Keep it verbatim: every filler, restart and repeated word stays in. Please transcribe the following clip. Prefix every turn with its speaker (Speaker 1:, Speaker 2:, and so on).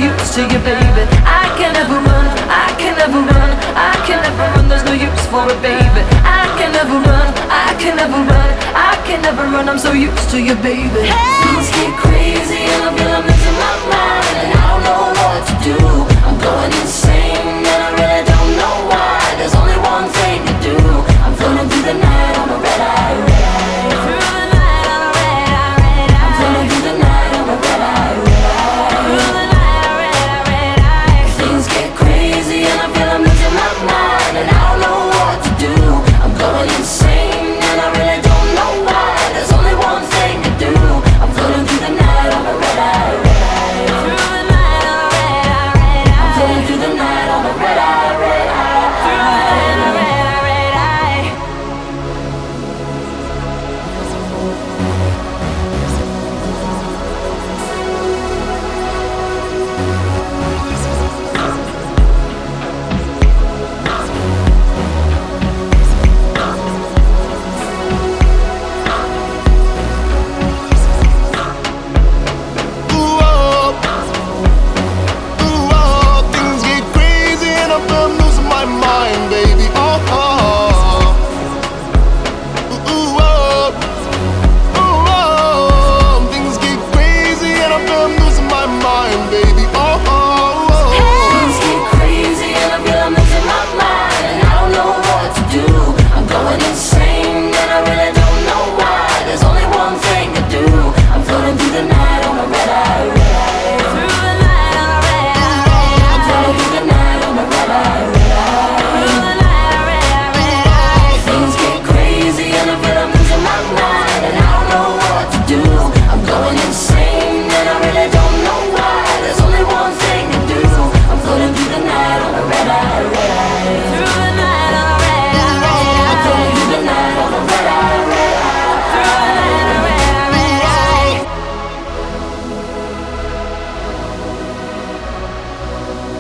Speaker 1: use to you, baby. I can never run, I can never run, I can never run, there's no use for it, baby. I can never run, I can never run, I can never run, I'm so used to you, baby. Things get crazy and I feel I'm losing my mind, and I don't know what to do. I'm going insane.